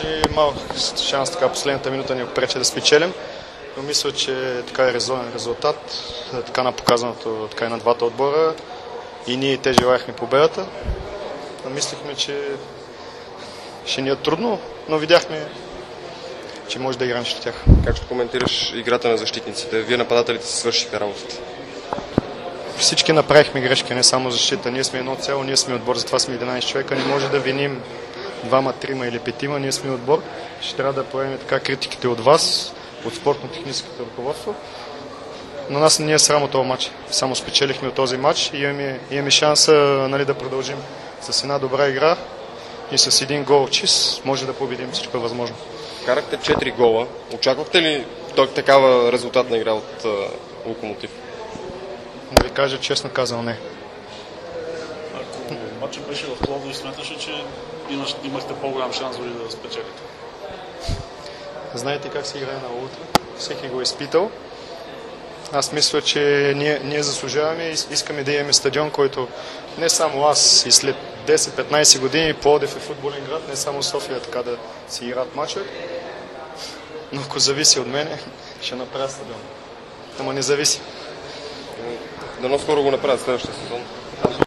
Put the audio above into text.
Може и малък шанс, така последната минута ни прече да спечелим, но мисля, че така е резонен резултат, така на показаното така и на двата отбора. И ние те желаяхме победата. Мислихме, че ще ни е трудно, но видяхме, че може да играем срещу тях. Как ще коментираш играта на защитниците? Вие нападателите си свършиха работата. Всички направихме грешки, не само защита. Ние сме едно цяло, ние сме отбор, затова сме 11 човека. Не може да виним 2, 3 или 5, ние сме отбор. Ще трябва да поемем така критиките от вас, от спортно-техническото ръководство. На нас не е срамо този матч. Само спечелихме от този матч и имаме шанса, нали, да продължим с една добра игра и с един гол чист може да победим, всичко е възможно. Карахте 4 гола. Очаквахте ли такава резултатна игра от Локомотив? Да ви кажа честно казано, не. Ако матчът беше в Пловдив, смяташе, че имахте по-голям шанс дори да спечелите? Знаете как се играе на утре? Всеки го е изпитал. Аз мисля, че ние заслужаваме и искаме да имаме стадион, който не само аз и след 10-15 години Пловдив е футболен град, не само София така да си играят мача. Но ако зависи от мене, ще направя стадион. Ама не зависи. Дано скоро го направят следващия сезон.